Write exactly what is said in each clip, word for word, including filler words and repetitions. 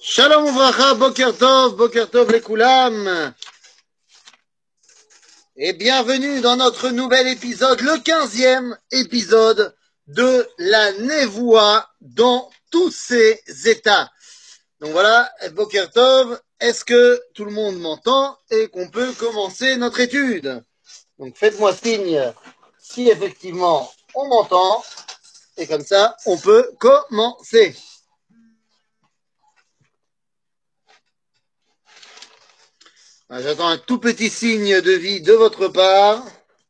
Shalom Uvracha, Boker Tov, Boker Tov les Koulam. Et bienvenue dans notre nouvel épisode, le quinzième épisode de la Névoie dans tous ses états. Donc voilà, Boker Tov, est-ce que tout le monde m'entend et qu'on peut commencer notre étude? Donc faites-moi signe si effectivement on m'entend et comme ça on peut commencer. J'attends un tout petit signe de vie de votre part.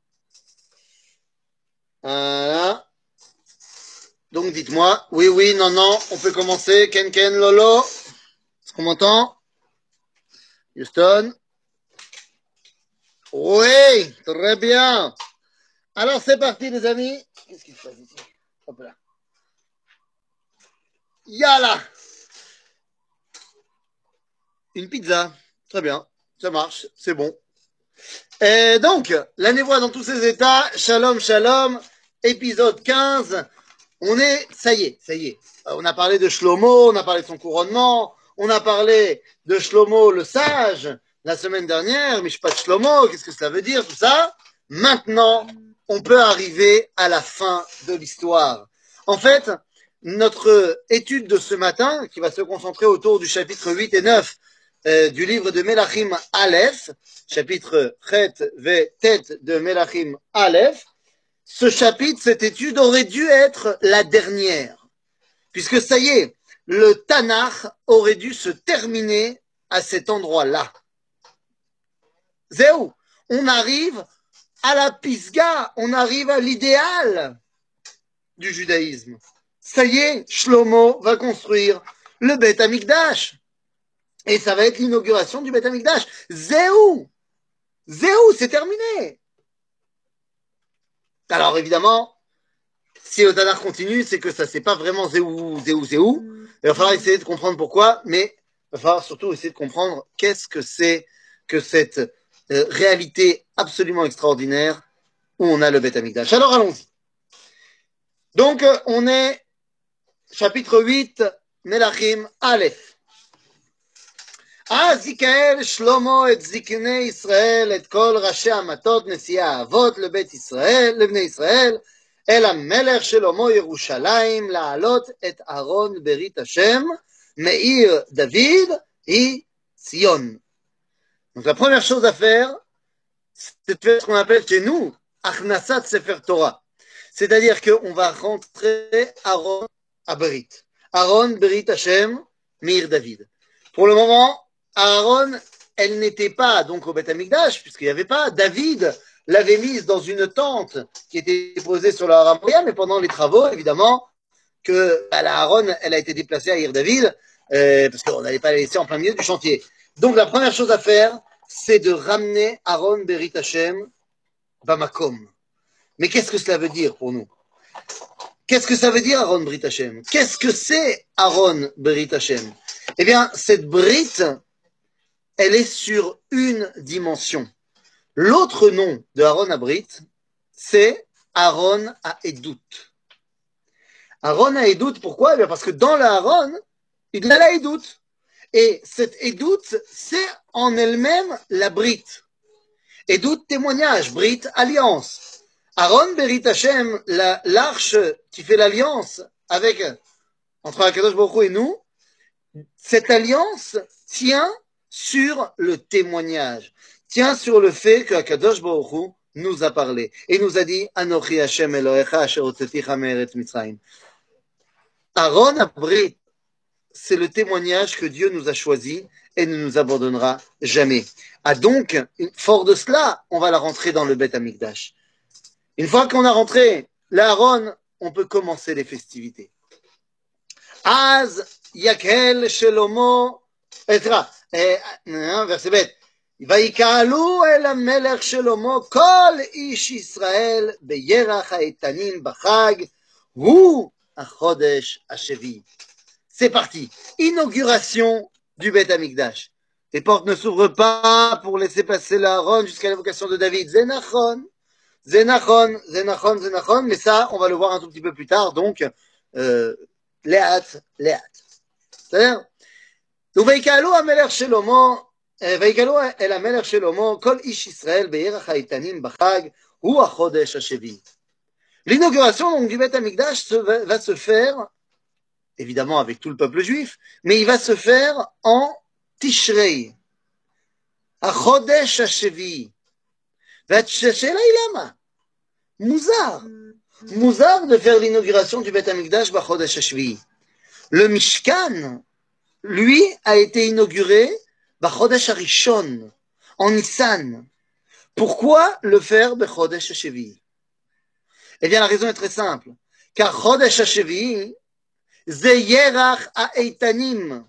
Voilà. Donc dites-moi, oui, oui, non, non, on peut commencer. Ken, Ken, Lolo. Est-ce qu'on m'entend? Houston? Oui, très bien. Alors c'est parti les amis. Qu'est-ce qui se passe ici? Hop là. Yalla. Une pizza. Très bien. Ça marche. C'est bon. Et donc, la névoie dans tous ses états. Shalom, shalom. Épisode quinze. On est, ça y est, ça y est. On a parlé de Shlomo, on a parlé de son couronnement, on a parlé de Shlomo le sage la semaine dernière, Mishpat Shlomo, qu'est-ce que ça veut dire, tout ça. Maintenant, on peut arriver à la fin de l'histoire. En fait, notre étude de ce matin, qui va se concentrer autour du chapitre huit et neuf euh, du livre de Melachim Aleph, chapitre Chet ve Tet de Melachim Aleph, ce chapitre, cette étude aurait dû être la dernière, puisque ça y est, le Tanakh aurait dû se terminer à cet endroit-là. Zéou, on arrive à la Pisga, on arrive à l'idéal du judaïsme. Ça y est, Shlomo va construire le Beth Amikdash. Et ça va être l'inauguration du Beth Amikdash. Zéou, Zéou, c'est terminé. Alors évidemment, si le Tanakh continue, c'est que ça c'est pas vraiment zéou, zéou, zéou. Il va falloir essayer de comprendre pourquoi, mais il va falloir surtout essayer de comprendre qu'est-ce que c'est que cette euh, réalité absolument extraordinaire où on a le Beth Amikdash. Alors allons-y. Donc on est chapitre huit, Melachim Aleph. אז יקהל שלמה את זקני ישראל, את כל ראשי המטות, נשיאי האבות לבית ישראל, לבני ישראל, אל המלך שלמה ירושלים, להעלות את ארון ברית השם, מעיר דוד, היא ציון. Donc la première chose à faire, c'est de faire ce qu'on appelle chez nous, Achnasat Sefer Torah. C'est-à-dire qu'on va rentrer Aaron à Berit. Aaron, Berit Hashem, Meir David. Pour le moment, Aaron, elle n'était pas donc au Beth Amikdash, puisqu'il n'y avait pas. David l'avait mise dans une tente qui était posée sur le Haram Moria, mais pendant les travaux, évidemment, que bah, la Aaron, elle a été déplacée à Ir David, euh, parce qu'on n'allait pas la laisser en plein milieu du chantier. Donc la première chose à faire, c'est de ramener Aaron Berit Hashem Bamakom. Mais qu'est-ce que cela veut dire pour nous? Qu'est-ce que ça veut dire Aaron Berit Hashem? Qu'est-ce que c'est Aaron Berit Hashem? Eh bien, cette Brit, elle est sur une dimension. L'autre nom de Aaron à Brit, c'est Aaron à Edout. Aaron à Edout, pourquoi? Eh bien parce que dans la Aaron, il y a la Edout. Et cette Edout, c'est en elle-même la Brit. Edout, témoignage, Brit, alliance. Aaron Berit Hashem, la, l'arche qui fait l'alliance avec, entre Akadosh Baruch Hu et nous, cette alliance tient sur le témoignage, tient sur le fait que Akadosh Baruch Hu nous a parlé et nous a dit Anochi Hashem Elohecha asher hotzeticha me'eretz Mitzrayim. Aaron Abrit, c'est le témoignage que Dieu nous a choisi et ne nous abandonnera jamais. Ah donc, fort de cela, on va la rentrer dans le Beth Amikdash. Une fois qu'on a rentré l'Aaron, on peut commencer les festivités. Az יקהל שלמה, סליחה, verset ב' ויקהלו אל המלך שלמה כל איש ישראל בירח האיתנים בחג, הוא החודש השביעי. C'est parti, inauguration du Beth Amikdash. Les portes ne s'ouvrent pas pour laisser passer l'Aaron jusqu'à l'évocation de David. Zénachon, Zénachon, Zénachon, Zénachon, mais ça, on va le voir un tout petit peu plus tard, donc, euh, Léat, Léat. C'est-à-dire, Donc, ויקהלו המלך שלמה, ויקהלו אל המלך שלמה, כל איש ישראל בירח האיתנים בחג, הוא החודש השביעי. L'inauguration donc, du Beth Amikdash va se faire, évidemment avec tout le peuple juif, mais il va se faire en Tishrei. החודש השביעי. והשאלה היא למה? מוזר. מוזר de faire l'inauguration du Beth Amikdash בחודש השביעי. Le Mishkan, lui, a été inauguré בחודש הראשון, en Nissan. Pourquoi le faire בחודש השביעי? Eh bien, la raison est très simple. Car Chodesh HaShevi'i, c'est Yerach HaEitanim.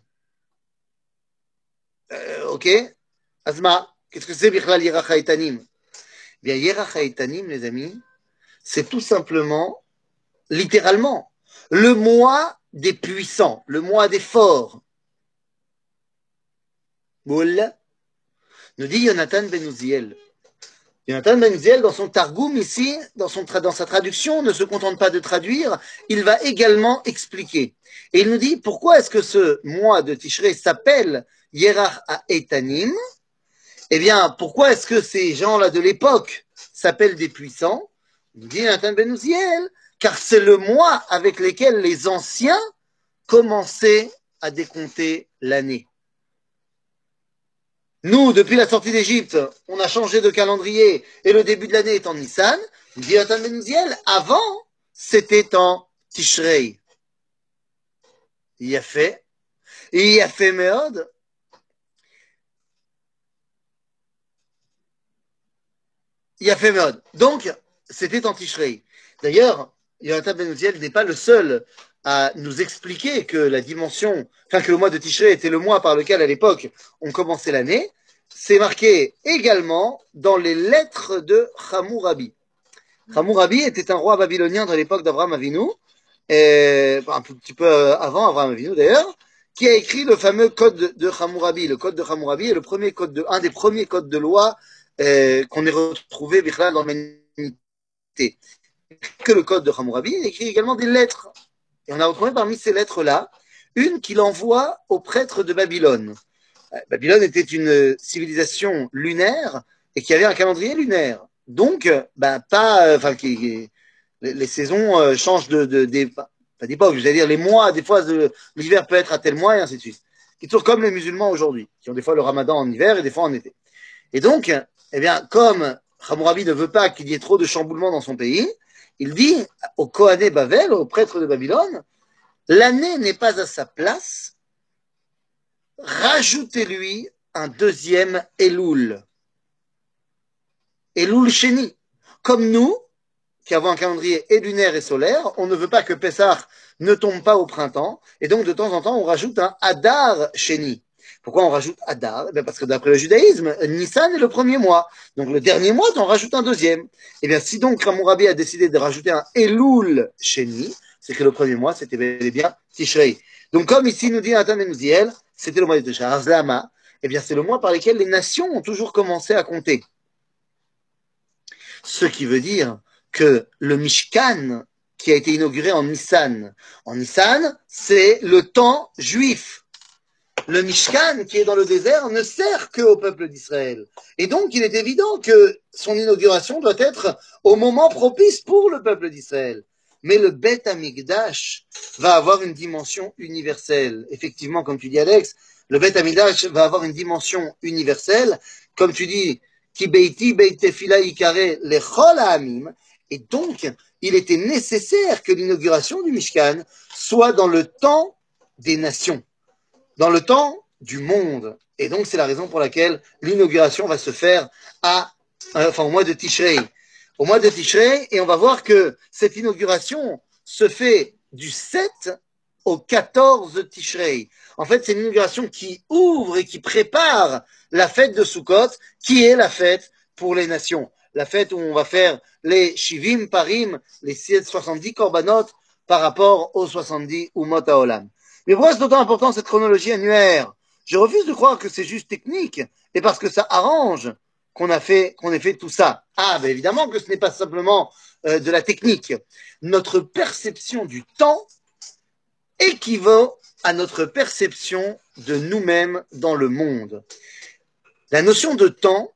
Euh, ok? Azma, qu'est-ce que c'est Bichlal Yerach HaEitanim? Eh bien, Yerach HaEitanim, les amis, c'est tout simplement, littéralement, le mois des puissants, le mois des forts. Boul, nous dit Yonatan Ben Uziel. Yonatan Ben Uziel, dans son Targum ici, dans, son tra- dans sa traduction, ne se contente pas de traduire, il va également expliquer. Et il nous dit pourquoi est-ce que ce mois de Tishrei s'appelle Yerach HaEtanim? Eh bien, pourquoi est-ce que ces gens-là de l'époque s'appellent des puissants? Il nous dit Yonatan Ben Uziel, car c'est le mois avec lequel les anciens commençaient à décompter l'année. Nous, depuis la sortie d'Égypte, on a changé de calendrier et le début de l'année est en Nissan. Dit Yonatan Ben Uziel, avant, c'était en Tishrei. Il y a fait, il y a fait Meod. Il y a fait Meod. Donc, c'était en Tishrei. D'ailleurs, Yonatan Ben Uziel n'est pas le seul à nous expliquer que la dimension, enfin que le mois de Tishrei était le mois par lequel, à l'époque, on commençait l'année. C'est marqué également dans les lettres de Hammurabi. Hammurabi était un roi babylonien de l'époque d'Abraham Avinu, et, un petit peu avant Abraham Avinu d'ailleurs, qui a écrit le fameux code de Hammurabi. Le code de Hammurabi est le premier code de, un des premiers codes de loi euh, qu'on ait retrouvé dans l'humanité. Que le code de Hammurabi, il écrit également des lettres. Et on a retrouvé parmi ces lettres-là une qu'il envoie aux prêtres de Babylone. Babylone était une civilisation lunaire et qui avait un calendrier lunaire. Donc, ben, pas, enfin, qui, les, les saisons euh, changent de, de, de pas d'époque, je veux dire, les mois, des fois, de, l'hiver peut être à tel mois et ainsi de suite. Qui toujours comme les musulmans aujourd'hui, qui ont des fois le ramadan en hiver et des fois en été. Et donc, eh bien, comme Hammurabi ne veut pas qu'il y ait trop de chamboulements dans son pays, il dit aux Kohané Bavel, aux prêtres de Babylone, l'année n'est pas à sa place, rajoutez-lui un deuxième Elul. Elul Sheni. Comme nous, qui avons un calendrier et lunaire et solaire, on ne veut pas que Pessah ne tombe pas au printemps, et donc de temps en temps, on rajoute un Adar Sheni. Pourquoi on rajoute Adar? Eh bien parce que d'après le judaïsme, Nissan est le premier mois. Donc le dernier mois, on rajoute un deuxième. Et bien si donc Hammurabi a décidé de rajouter un Elul Sheni, c'est que le premier mois, c'était bel et bien Tishrei. Donc comme ici nous dit Nathan Ben Uziel, c'était le mois de Tishrei. Arzlama, eh bien c'est le mois par lequel les nations ont toujours commencé à compter. Ce qui veut dire que le Mishkan, qui a été inauguré en Nissan, en Nissan, c'est le temps juif. Le Mishkan, qui est dans le désert, ne sert qu'au peuple d'Israël. Et donc, il est évident que son inauguration doit être au moment propice pour le peuple d'Israël. Mais le Beth Amikdash va avoir une dimension universelle. Effectivement, comme tu dis, Alex, le Beth Amikdash va avoir une dimension universelle. Comme tu dis, Ki beiti beit tefila ikare lechol ha'amim. Et donc, il était nécessaire que l'inauguration du Mishkan soit dans le temps des nations, dans le temps du monde. Et donc, c'est la raison pour laquelle l'inauguration va se faire à, enfin, au mois de Tishrei. Au mois de Tishrei, et on va voir que cette inauguration se fait du sept au quatorze Tishrei. En fait, c'est une inauguration qui ouvre et qui prépare la fête de Sukkot, qui est la fête pour les nations. La fête où on va faire les Shivim Parim, les soixante-dix Korbanot, par rapport aux soixante-dix Umot HaOlam. Mais pourquoi c'est d'autant important cette chronologie annuaire? Je refuse de croire que c'est juste technique, et parce que ça arrange qu'on a fait, qu'on ait fait tout ça. Ah, ben évidemment que ce n'est pas simplement euh, de la technique. Notre perception du temps équivaut à notre perception de nous-mêmes dans le monde. La notion de temps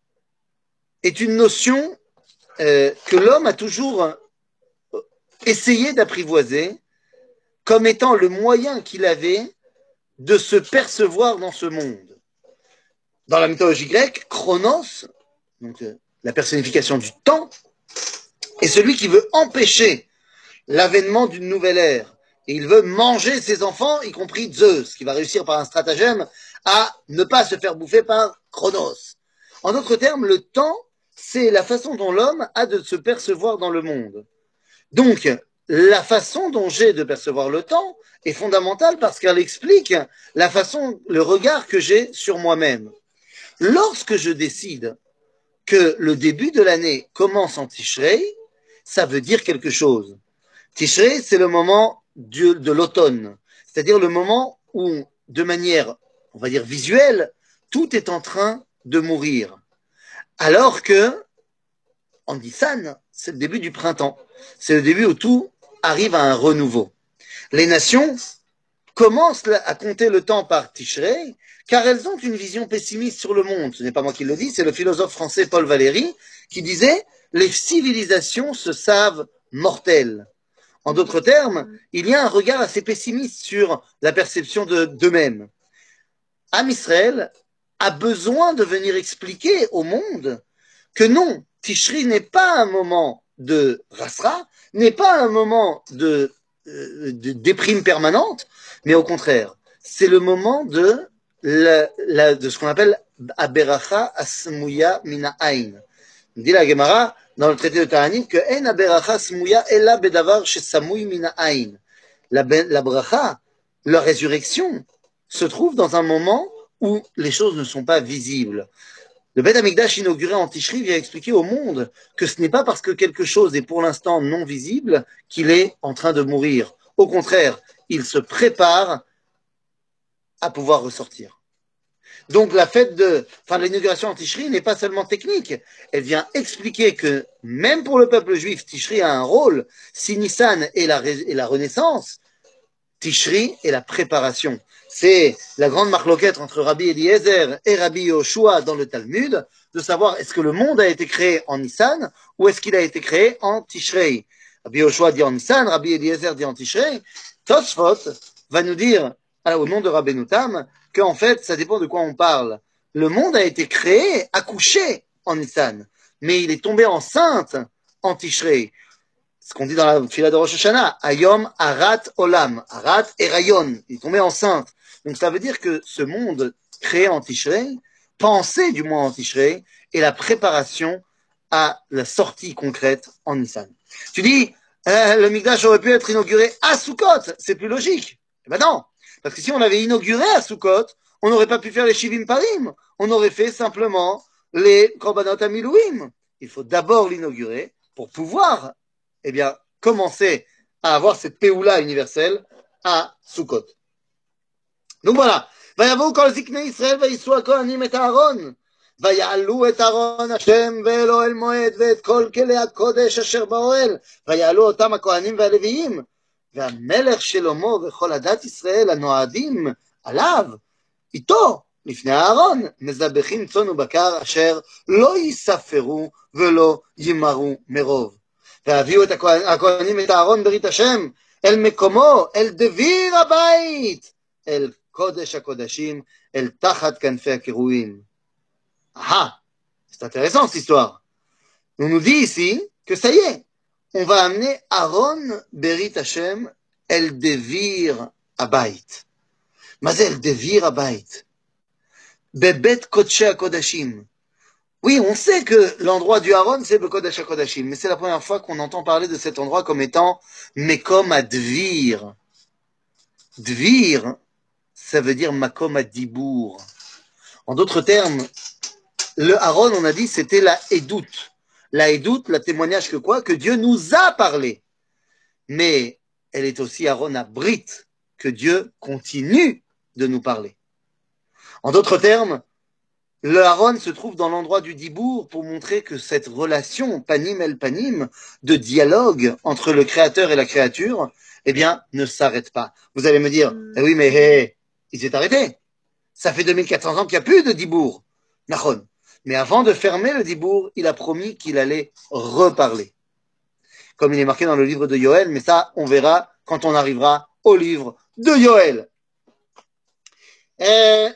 est une notion euh, que l'homme a toujours essayé d'apprivoiser comme étant le moyen qu'il avait de se percevoir dans ce monde. Dans la mythologie grecque, Chronos, donc euh, la personnification du temps, est celui qui veut empêcher l'avènement d'une nouvelle ère. Et il veut manger ses enfants, y compris Zeus, qui va réussir par un stratagème à ne pas se faire bouffer par Chronos. En d'autres termes, le temps, c'est la façon dont l'homme a de se percevoir dans le monde. Donc, la façon dont j'ai de percevoir le temps est fondamentale parce qu'elle explique la façon, le regard que j'ai sur moi-même. Lorsque je décide que le début de l'année commence en Tishrei, ça veut dire quelque chose. Tishrei, c'est le moment de, de l'automne, c'est-à-dire le moment où, de manière, on va dire visuelle, tout est en train de mourir. Alors que, en Nissan, c'est le début du printemps. C'est le début où tout arrive à un renouveau. Les nations commencent à compter le temps par Tishrei, car elles ont une vision pessimiste sur le monde. Ce n'est pas moi qui le dis, c'est le philosophe français Paul Valéry qui disait « Les civilisations se savent mortelles ». En d'autres termes, il y a un regard assez pessimiste sur la perception de, d'eux-mêmes. Am Israël a besoin de venir expliquer au monde que non, Tishri n'est pas un moment de rasra, n'est pas un moment de, euh, de déprime permanente, mais au contraire, c'est le moment de, la, la, de ce qu'on appelle Aberacha Asmuya Mina Ain. Dit la Gemara dans le traité de Ta'anit que En Aberacha Smuya Ella Bedavar Shesamui Mina Ain. La, la bracha, la résurrection, se trouve dans un moment où les choses ne sont pas visibles. Le Beth Amikdash inauguré en Tishri vient expliquer au monde que ce n'est pas parce que quelque chose est pour l'instant non visible qu'il est en train de mourir. Au contraire, il se prépare à pouvoir ressortir. Donc la fête de, enfin l'inauguration en Tishri n'est pas seulement technique, elle vient expliquer que même pour le peuple juif, Tishri a un rôle. Si Nissan est la, est la renaissance, Tishri est la préparation. C'est la grande marloquette entre Rabbi Eliezer et Rabbi Yoshua dans le Talmud, de savoir est-ce que le monde a été créé en Nissan ou est-ce qu'il a été créé en Tishrei. Rabbi Yoshua dit en Nissan, Rabbi Eliezer dit en Tishrei. Tosfot va nous dire, au nom de Rabbeinu Tam, qu'en fait, ça dépend de quoi on parle. Le monde a été créé, accouché en Nissan, mais il est tombé enceinte en Tishrei. Ce qu'on dit dans la fila de Rosh Hashanah, Ayom Arat Olam, Arat Erayon, il est tombé enceinte. Donc ça veut dire que ce monde créé en Tishrei, pensé du moins en Tishrei, est la préparation à la sortie concrète en Nissan. Tu dis, euh, le Mikdash aurait pu être inauguré à Sukkot, c'est plus logique. Eh ben non, parce que si on l'avait inauguré à Sukkot, on n'aurait pas pu faire les Shivim Parim, on aurait fait simplement les Korbanot Amilouim. Il faut d'abord l'inaugurer pour pouvoir eh bien, commencer à avoir cette péoula universelle à Sukkot. Donc voilà. ויבואו כל זקני ישראל ויישאו הכהנים את הארון ויעלו את ארון השם ואל אוהל מועד ואת כל כלי הקודש אשר באוהל ויעלו אותם הכהנים והלוויים והמלך שלמה וכל עדת ישראל הנועדים עליו איתו לפני הארון מזבחים צאן ובקר אשר לא יספרו ולא ימרו מרוב והביאו את הכהנים את הארון ברית השם אל מקומו, אל דביר הבית, אל קודש הקודשים, אל תחת כנפי הקירויים. Ah, c'est intéressant cette histoire. On nous dit ici que ça y est, on va amener Aaron Berit Hashem El Devir Abayit. מה זה El Devir Abayit? בבית קודשי הקודשים. Oui, on sait que l'endroit du Haron, c'est le Kodesh HaKodashim, mais c'est la première fois qu'on entend parler de cet endroit comme étant Mekom Advir. Dvir, ça veut dire Makom Adibour. En d'autres termes, le Haron, on a dit, c'était la Edout. La Edout, la témoignage que quoi? Que Dieu nous a parlé. Mais elle est aussi Haron Abrit, que Dieu continue de nous parler. En d'autres termes, le Aaron se trouve dans l'endroit du Dibour pour montrer que cette relation panim el panim de dialogue entre le créateur et la créature, eh bien, ne s'arrête pas. Vous allez me dire, eh oui, mais hey, il s'est arrêté. Ça fait deux mille quatre cents ans qu'il n'y a plus de Dibour. Nachon. Mais avant de fermer le Dibour, il a promis qu'il allait reparler. Comme il est marqué dans le livre de Yoël, mais ça, on verra quand on arrivera au livre de Yoël. Et,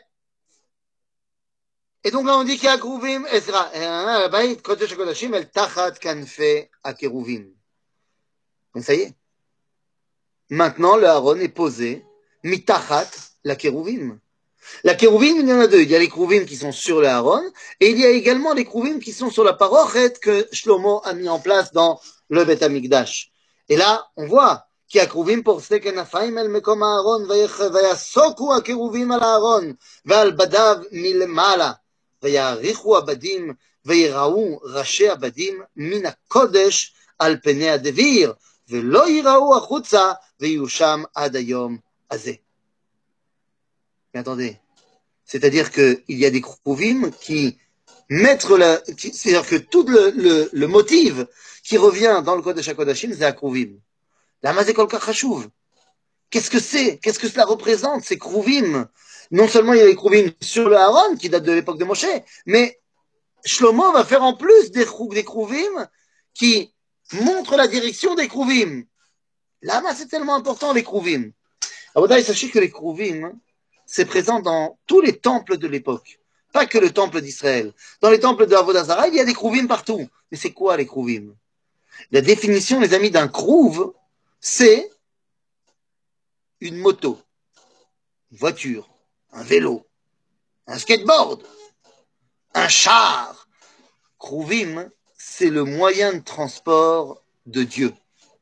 et donc là, on dit qu'il y a Kruvim, Ezra, Bayit, Kodesh HaKodashim, El Tachat Kanfe Akeruvim. Donc ça y est. Maintenant, le Aaron est posé, Mitachat, la Keruvim. La Kérouvim, il y en a deux. Il y a les Kérouvim qui sont sur le Aaron, et il y a également les Kérouvim qui sont sur la parochet que Shlomo a mis en place dans le Beth Amikdash. Et là, on voit qu'il y a Kérouvim pour Stekenafaim el Mekom Aaron, Vayasoku a Kérouvim al Aaron, Val Badav Milmala, Vayarichu Abadim, Vayiraou Raché Abadim, Mina Kodesh al Pene Adevir, Velo Yiraou Achutza, Vayusham Adayom Azeh. Mais attendez, c'est-à-dire qu'il y a des Kruvim qui mettent la, qui, c'est-à-dire que tout le, le, le motif qui revient dans le Kodesh HaKodashim, c'est à Kruvim. La Mazekol Kachashuv. Qu'est-ce que c'est? Qu'est-ce que cela représente, ces Kruvim? Non seulement il y a les Kruvim sur le Aaron, qui date de l'époque de Moshe, mais Shlomo va faire en plus des, des Kruvim qui montrent la direction des Kruvim. Là, c'est tellement important, les Kruvim. Aboudai, sachez que les Kruvim, c'est présent dans tous les temples de l'époque. Pas que le temple d'Israël. Dans les temples de Avodah Zarah, il y a des Kruvim partout. Mais c'est quoi les Kruvim? La définition, les amis, d'un Kruv, c'est une moto, une voiture, un vélo, un skateboard, un char. Kruvim, c'est le moyen de transport de Dieu.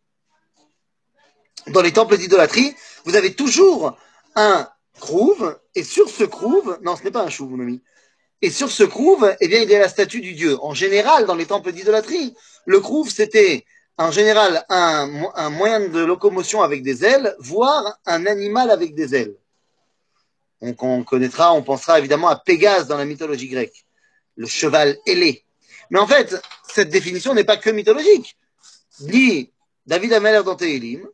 Dans les temples d'idolâtrie, vous avez toujours un Kruv, et sur ce Kruv, non, ce n'est pas un chou, mon ami, et sur ce Kruv, eh bien, il y a la statue du Dieu. En général, dans les temples d'idolâtrie, le Kruv, c'était en général un, un moyen de locomotion avec des ailes, voire un animal avec des ailes. Donc, on connaîtra, on pensera évidemment à Pégase dans la mythologie grecque, le cheval ailé. Mais en fait, cette définition n'est pas que mythologique. Dit David Ameller dans Tehilim,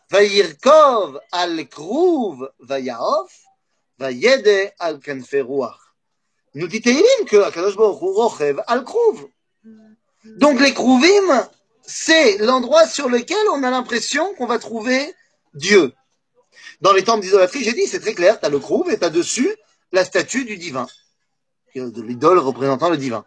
Vayirkov al Kruv Vayaof, Vayede al Kanfe Ruach. Nous dit Tehilim que Akadosh Baruch Hu rochev al Kruv. Donc les Kruvim, c'est l'endroit sur lequel on a l'impression qu'on va trouver Dieu. Dans les temples d'idolâtrie, j'ai dit, c'est très clair, tu as le Kruv et tu as dessus la statue du divin, de l'idole représentant le divin.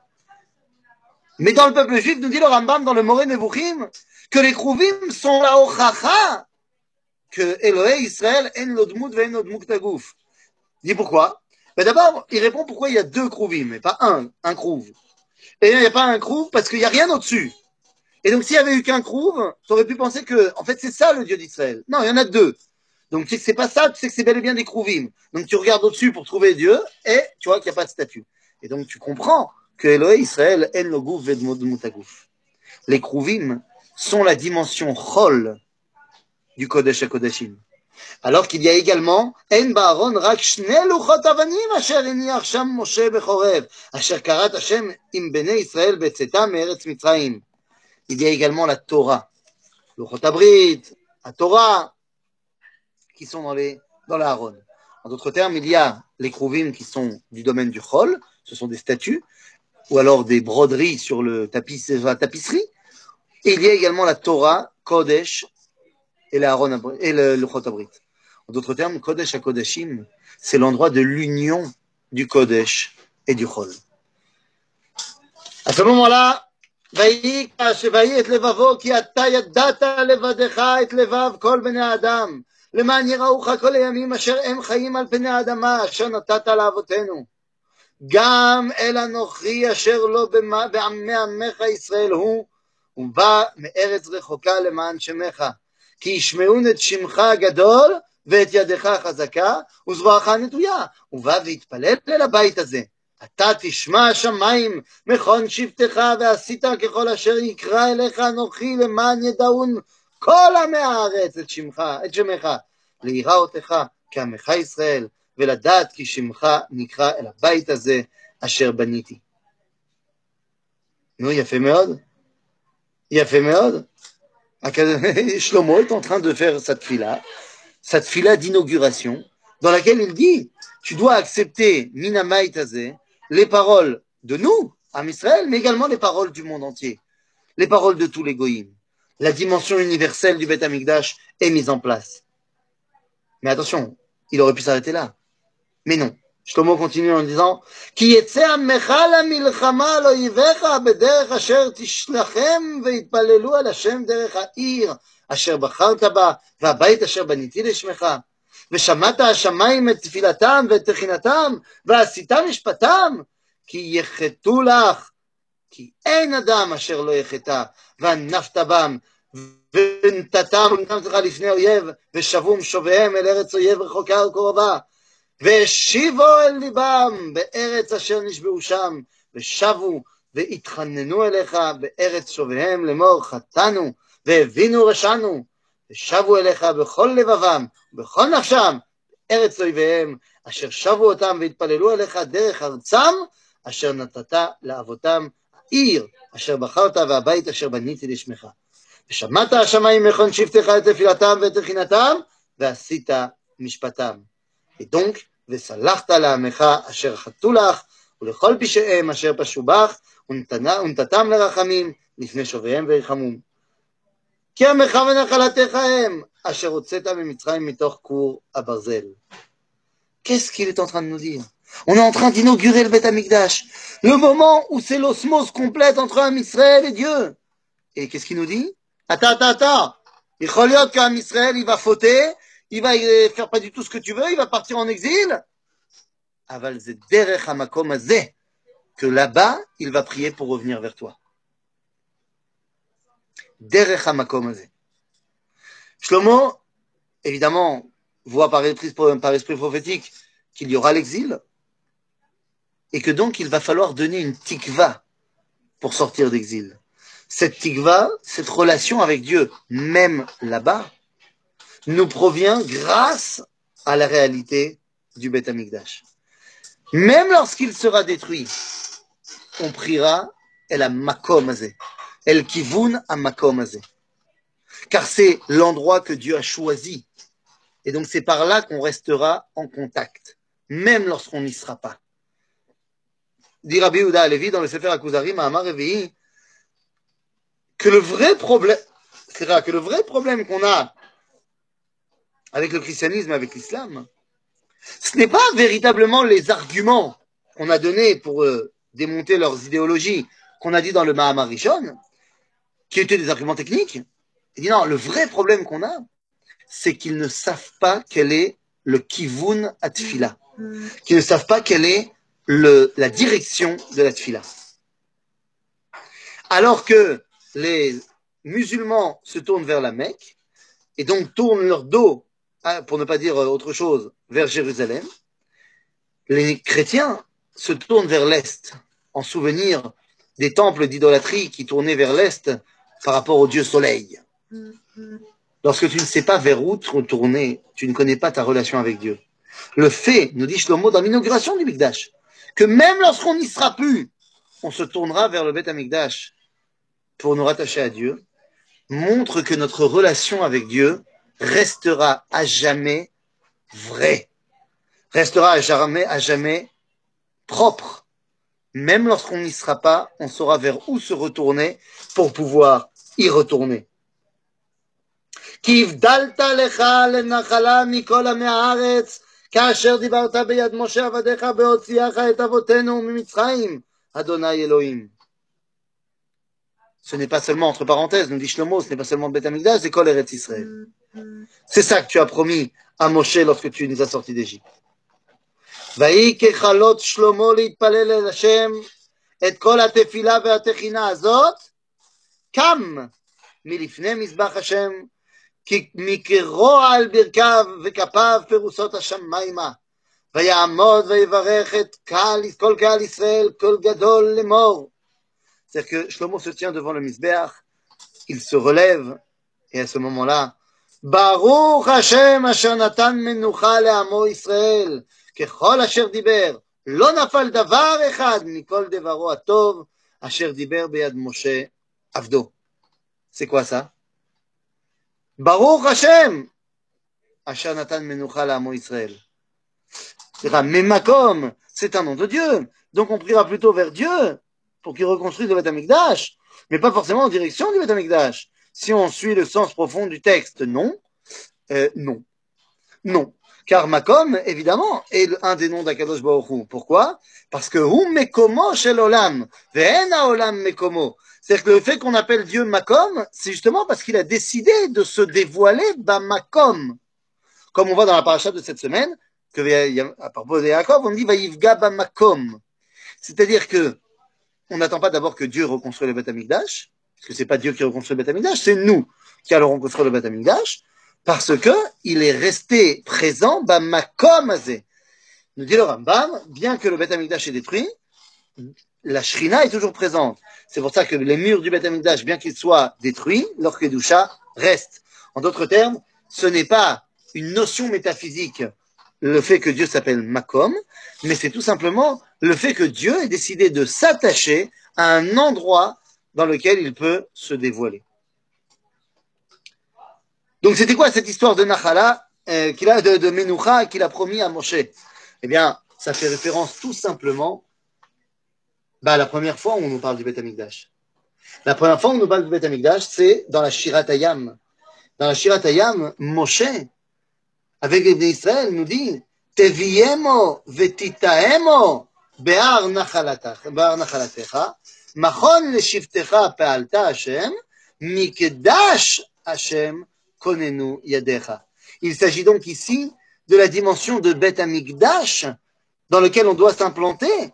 Mais dans le peuple juif, nous dit le Rambam dans le Moreh Nevuchim, que les Kruvim sont la Ochacha, que Elohé Israël en l'odmut ve'en l'odmut tagouf. Dis pourquoi? Ben d'abord, il répond pourquoi il y a deux Kruvim, mais pas un, un Kruv. Et il n'y a pas un Kruv parce qu'il n'y a rien au-dessus. Et donc, s'il n'y avait eu qu'un Kruv, tu aurais pu penser que, en fait, c'est ça le Dieu d'Israël. Non, il y en a deux. Donc, tu sais que c'est pas ça, tu sais que c'est bel et bien des Kruvim. Donc, tu regardes au-dessus pour trouver Dieu et tu vois qu'il n'y a pas de statue. Et donc, tu comprends que Elohé Israël en lo gouf ve'dmut tagouf. Les Kruvim sont la dimension chol du Kodesh HaKodashim. Alors qu'il y a également En Baaron rak shnei luchot avanim asher hiniach sham Moshe bechorev asher karat Hashem im bnei Israël betzetam me'eretz Mitzrayim. Il y a également la Torah, luchot abrit, la Torah, qui sont dans les dans l'Aaron. En d'autres termes, il y a les Kruvim qui sont du domaine du Chol, ce sont des statues, ou alors des broderies sur le tapis, sur la tapisserie. Et il y a également la Torah, Kodesh et l'Aaron et le luchot abrit. En d'autres termes, Kodesh HaKodashim, c'est l'endroit de l'union du Kodesh et du Chol. À ce moment-là, ויהי ויהי את לבבו כי אתה ידעת לבדך את לבב כל בני האדם למען יראוך כל הימים אשר הם חיים על פני האדמה אשר נתת לאבותינו גם אל אנוכי אשר לא בעמי עמך ישראל הוא ובא מארץ רחוקה למען שמך כי ישמעון את שמך הגדול ואת ידך החזקה וזרועך הנטויה ובא והתפלל אל הבית הזה אתה תשמע השמיים מכון שבטך ועשית ככל אשר יקרא אליך אנוכי למען ידעון כל עמי הארץ את שמך, את שמך ליראותך כעמך ישראל ולדעת כי שמך נקרא אל הבית הזה asher baniti. Non, יפה מאוד. יפה מאוד. Shlomo est en train de faire sa tfila, sa tfila d'inauguration, dans laquelle il dit, tu dois accepter, minamaï tazé, les paroles de nous, Am Israël, mais également les paroles du monde entier, les paroles de tous les goïms. La dimension universelle du Beth Amikdash est mise en place. Mais attention, il aurait pu s'arrêter là. Mais non. Shlomo continue en disant, Ki yetze amecha la milchama lo yivecha bederech asher tishlachem veitpalelu al Hashem derech ha'ir asher bacharta ba והבית אשר בניתי לשמך ושמעת השמיים את תפילתם ואת תחינתם ועשית משפטם כי יחטאו לך כי אין אדם אשר לא יחטא וענפת בם ונתתם ונתתם לפני אויב ושבו משוביהם אל ארץ אויב רחוקה וקרובה והשיבו אל ליבם בארץ אשר נשבעו שם ושבו והתחננו אליך בארץ שוביהם לאמור חטאנו והבינו רשענו ושבו אליך בכל לבבם ובכל נפשם ארץ אויביהם אשר שבו אותם והתפללו אליך דרך ארצם אשר נתת לאבותם העיר אשר בחרת והבית אשר בניתי לשמך ושמעת השמיים מכון שבטך את תפילתם ואת תחינתם ועשית משפטם ודונק וסלחת לעמך אשר חטאו לך ולכל פשעיהם אשר פשעו בך ונתתם לרחמים לפני שוביהם וירחמום כי עמך ונחלתך הם אשר הוצאת ממצרים מתוך כור הברזל. Qu'est-ce qu'il est en train de nous dire? On est en train d'inaugurer le Beth Amikdash, le moment où c'est l'osmose complète entre Am Israël et Dieu. Et qu'est-ce qu'il nous dit? Attends, attends, attends. Il יכול להיות qu'Am Israël, il va fauter, il va faire pas du tout ce que tu veux, il va partir en exil. אבל זה דרך המקום הזה, que là-bas, il va prier pour revenir vers toi. Derech hamakom hazeh. Shlomo, évidemment, voit par esprit, par esprit prophétique qu'il y aura l'exil et que donc il va falloir donner une tikva pour sortir d'exil. Cette tikva, cette relation avec Dieu, même là-bas, nous provient grâce à la réalité du Beth Amikdash. Même lorsqu'il sera détruit, on priera el hamakom hazeh. El kivun hamakom hazeh. Car c'est l'endroit que Dieu a choisi. Et donc c'est par là qu'on restera en contact, même lorsqu'on n'y sera pas. Dit Rabbi Yehuda Halevi dans le Sefer HaKuzarim, Ma'amar Revi'i, que le vrai problème, c'est vrai, que le vrai problème qu'on a avec le christianisme et avec l'islam, ce n'est pas véritablement les arguments qu'on a donnés pour euh, démonter leurs idéologies, qu'on a dit dans le Ma'amar Rishon, qui étaient des arguments techniques. Il dit non, le vrai problème qu'on a, c'est qu'ils ne savent pas quel est le kivun atfila, qu'ils ne savent pas quelle est le, la direction de la tfila. Alors que les musulmans se tournent vers la Mecque et donc tournent leur dos, pour ne pas dire autre chose, vers Jérusalem, les chrétiens se tournent vers l'Est en souvenir des temples d'idolâtrie qui tournaient vers l'Est par rapport au Dieu Soleil. Lorsque tu ne sais pas vers où te retourner, tu ne connais pas ta relation avec Dieu. Le fait, nous dit Shlomo dans l'inauguration du Mikdash, que même lorsqu'on n'y sera plus, on se tournera vers le Beth Amikdash pour nous rattacher à Dieu, montre que notre relation avec Dieu restera à jamais vraie, restera à jamais, à jamais propre. Même lorsqu'on n'y sera pas, on saura vers où se retourner pour pouvoir y retourner. כי הבדלת לך לנחלה מכל עמי הארץ, כאשר דיברת ביד משה עבדיך בהוציאך את אבותינו ממצרים, אדוני אלוהים. Ce n'est pas seulement, entre parenthèses, nous dit Shlomo, ce n'est pas seulement le Beth Amikdash, c'est Kol Eretz Israël. C'est ça que tu as promis à Moshe lorsque tu nous as sortis d'Égypte. ויהי ככלות שלמה להתפלל אל השם את כל התפילה והתחינה הזאת, קם מלפני מזבח השם, כי מקרוע על ברכיו וכפיו פרוסות השמיימה, ויעמוד ויברך את קהל, כל קהל ישראל, כל גדול לאמור. C'est-à-dire que Shlomo se tient devant le Mizbeach, il se relève, et à ce moment-là, Baruch Hashem asher natan menucha le'amo Israël, ככל אשר דיבר, לא נפל דבר אחד מכל דברו הטוב אשר דיבר ביד משה עבדו. C'est quoi ça? ברוך השם אשר נתן מנוחה לעמו ישראל. Memakom, c'est un nom de Dieu. Donc on priera plutôt vers Dieu pour qu'il reconstruise le Beth Amikdash, mais pas forcément en direction du Beth Amikdash. Si on suit le sens profond du texte, non, euh, non, non. Car Makom, évidemment, est un des noms d'Akadosh Baruch Hu. Pourquoi? Parce que Hu Mekomo Shel Olam, Ve'en Olam Mekomo. C'est-à-dire que le fait qu'on appelle Dieu Makom, c'est justement parce qu'il a décidé de se dévoiler ba Makom. Comme on voit dans la paracha de cette semaine, que à propos de Yaakov, on dit Vayivga ba Makom. C'est-à-dire que on n'attend pas d'abord que Dieu reconstruise le Beth Amikdash, parce que c'est pas Dieu qui reconstruit le Beth Amikdash, c'est nous qui allons reconstruire le Beth Amikdash, parce que il est resté présent ba Makom azé. Nous dit le Rambam, bien que le Beth Amikdash est détruit, la Shrina est toujours présente. C'est pour ça que les murs du Beth Amikdash, bien qu'ils soient détruits, leur Kedusha reste. En d'autres termes, ce n'est pas une notion métaphysique, le fait que Dieu s'appelle Makom, mais c'est tout simplement le fait que Dieu ait décidé de s'attacher à un endroit dans lequel il peut se dévoiler. Donc c'était quoi cette histoire de Nachala, euh, qu'il a, de, de Menucha qu'il a promis à Moshe? Eh bien, ça fait référence tout simplement bah, à la première fois où on nous parle du Beth Amikdash. La première fois où on nous parle du Beth Amikdash, c'est dans la Shirat Hayam. Dans la Shirat Hayam, Moshe, avec les Israël, nous dit Teviemo vetitaemo be'ar nachalatecha machon leshivtecha pe'alta Hashem mikdash Hashem konenu yadecha. Il s'agit donc ici de la dimension de Beth Amikdash dans lequel on doit s'implanter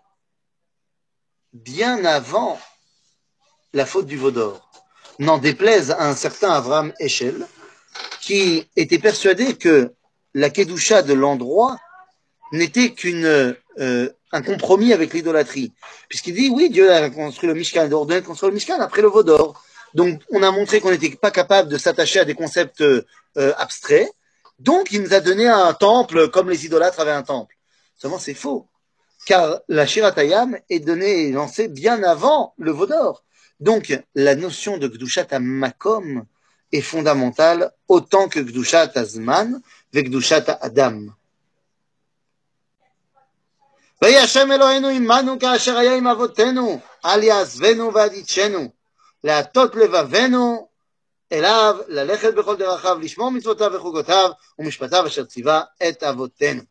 bien avant la faute du veau d'or. N'en déplaise à un certain Avraham Eshel qui était persuadé que la Kedusha de l'endroit n'était qu'une euh, un compromis avec l'idolâtrie. Puisqu'il dit, oui, Dieu a construit le Mishkan, il a ordonné de construire le Mishkan après le veau d'or. Donc, on a montré qu'on n'était pas capable de s'attacher à des concepts euh, abstraits. Donc, il nous a donné un temple comme les idolâtres avaient un temple. Seulement, c'est faux. Car la Shirat Hayam est donnée et lancée bien avant le veau d'or. Donc, la notion de Gdushat Makom est fondamentale autant que Gdushat Azman ve Gdushat Adam. ויהי השם אלוהינו עמנו כאשר היה עם אבותינו, אל יעזבנו ועד יטשנו, להטות לבבנו אליו, ללכת בכל דרכיו, לשמור מצוותיו וחוקותיו ומשפטיו אשר ציווה את אבותינו.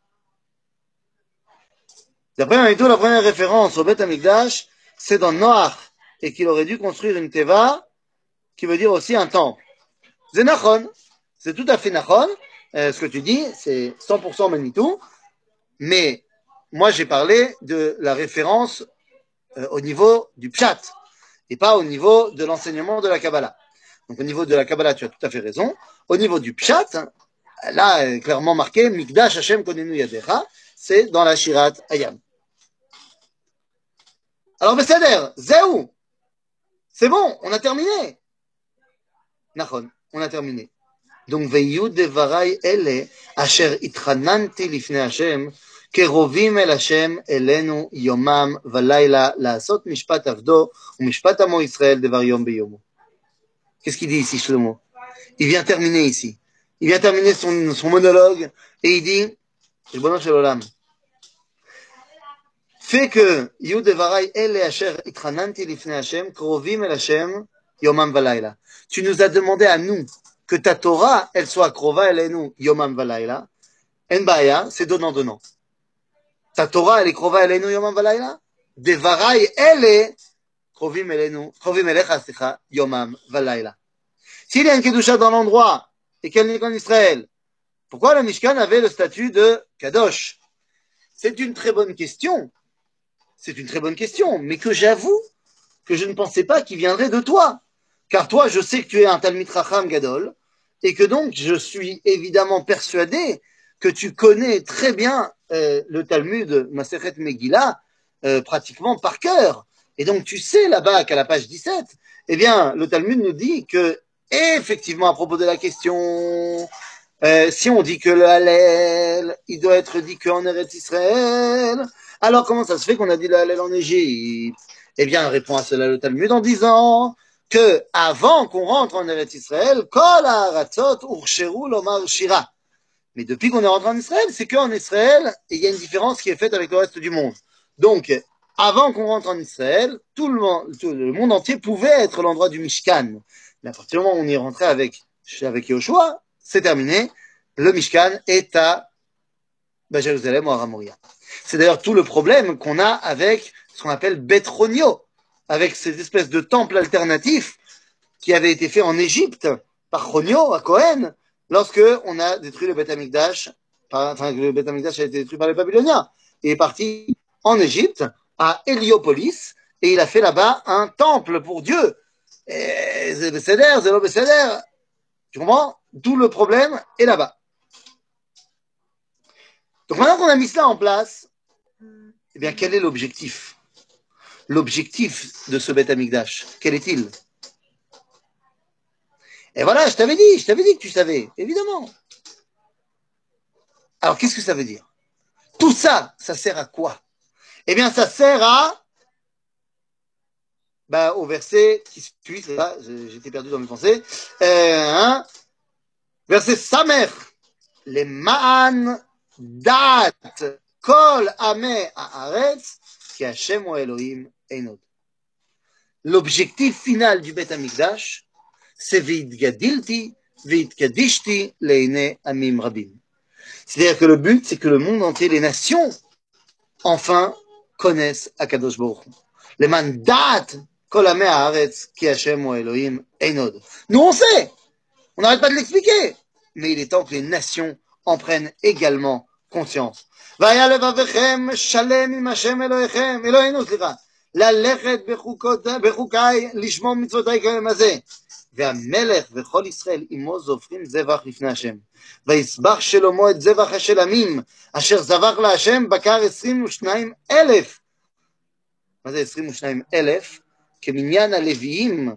D'après Manitou, la première référence au Beth Amikdash, c'est dans Noach, et qu'il aurait dû construire une teva, qui veut dire aussi un temple. C'est Nachon, c'est tout à fait Nachon, euh, ce que tu dis, c'est cent pour cent Manitou, mais moi j'ai parlé de la référence euh, au niveau du Pshat, et pas au niveau de l'enseignement de la Kabbalah. Donc au niveau de la Kabbalah, tu as tout à fait raison. Au niveau du Pshat, là, est clairement marqué, Mikdash Hashem konenu yadecha, c'est dans la Shirat Hayam. Alors, Besséder, Zéou, c'est bon, on a terminé. Nachon, on a terminé. Donc, Veyu devarai ele, asher itchananti lifne Hashem, kerovim el Hashem elenu yomam valayla, laasot mishpat avdo, ou mishpat amo Israël devar yom beyomo. Qu'est-ce qu'il dit ici, Shlomo? Il vient terminer ici. Il vient terminer son, son monologue, et il dit, Ribono shel olam, fait que Yud Devarai ele asher itchananti lifnei Hashem krovim el Hashem yomam valayla. Tu nous as demandé à nous que ta Torah elle soit krova elenu yomam valayla. En baya, c'est donnant donnant. Ta Torah elle est krova elenu yomam valayla. Devarai ele krovim elenu krovim elecha sicha yomam valayla. S'il y a une kedusha dans l'endroit et qu'elle n'est qu'en Israël, pourquoi le Mishkan avait le statut de kadosh? C'est une très bonne question. C'est une très bonne question, mais que j'avoue que je ne pensais pas qu'il viendrait de toi. Car toi, je sais que tu es un Talmid Chacham Gadol, et que donc je suis évidemment persuadé que tu connais très bien euh, le Talmud Masechet Megillah, euh, pratiquement par cœur. Et donc tu sais là-bas qu'à la page dix-sept, eh bien, le Talmud nous dit que, effectivement, à propos de la question, euh, si on dit que le Hallel, il doit être dit qu'en Eretz Israël, Alors comment ça se fait qu'on a dit le Hallel en Égypte? Eh bien, répond à cela le Talmud en disant que avant qu'on rentre en Eretz Israël, Kol ha'aratzot ursheru lomar shira. Mais depuis qu'on est rentré en Israël, c'est qu'en Israël, il y a une différence qui est faite avec le reste du monde. Donc, avant qu'on rentre en Israël, tout le monde, tout le monde entier pouvait être l'endroit du Mishkan. Mais à partir du moment où on y est rentré avec, avec Yoshua, c'est terminé. Le Mishkan est à ben, Jérusalem ou à Ramoria. C'est d'ailleurs tout le problème qu'on a avec ce qu'on appelle Betronio, avec ces espèces de temples alternatifs qui avaient été faits en Égypte par Chonio, à Cohen, lorsque on a détruit le Beth Amikdash, enfin le Beth Amikdash a été détruit par les Babyloniens, et est parti en Égypte, à Héliopolis, et il a fait là-bas un temple pour Dieu. Et c'est Besséder, c'est Besséder. Tu comprends? Tout le problème est là-bas. Donc maintenant qu'on a mis cela en place, eh bien quel est l'objectif? L'objectif de ce Beth Amikdash, quel est-il? Et voilà, je t'avais dit, je t'avais dit que tu savais, évidemment. Alors, qu'est-ce que ça veut dire? Tout ça, ça sert à quoi? Eh bien, ça sert à, bah, au verset qui suit, c'est là, j'étais perdu dans mes pensées, euh, hein, verset Samer, les ma'an dat kol ameh haaretz ki Hashem ou Elohim einod. L'objectif final du Beth Amikdash, c'est V'itgadilti, V'itkadishti leine amim rabim. C'est-à-dire que le but, c'est que le monde entier, les nations, enfin, connaissent Akadosh Baruch Hu. Les mandat kol ameh haaretz ki Hashem ou Elohim einod. Nous, on sait, on n'arrête pas de l'expliquer, mais il est temps que les nations en prennent également conscience. Vaya levavechem shalem im Hashem Elohechem, Eloheinu, סליחה. ללכת בחוקיי, לשמור מצוותיי כיום הזה. והמלך וכל ישראל עמו זופרים זבח לפני השם. ויסבח שלמה את זבח השלמים, אשר זבח להשם בקר עשרים ושניים אלף. מה זה עשרים ושניים אלף? כמניין הלוויים